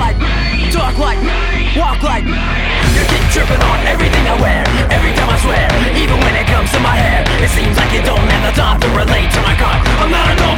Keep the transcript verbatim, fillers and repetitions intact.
like, talk like, walk like. You keep tripping on everything I wear, every time I swear. Even when it comes to my hair, it seems like you don't have the time to relate to my car. I'm not a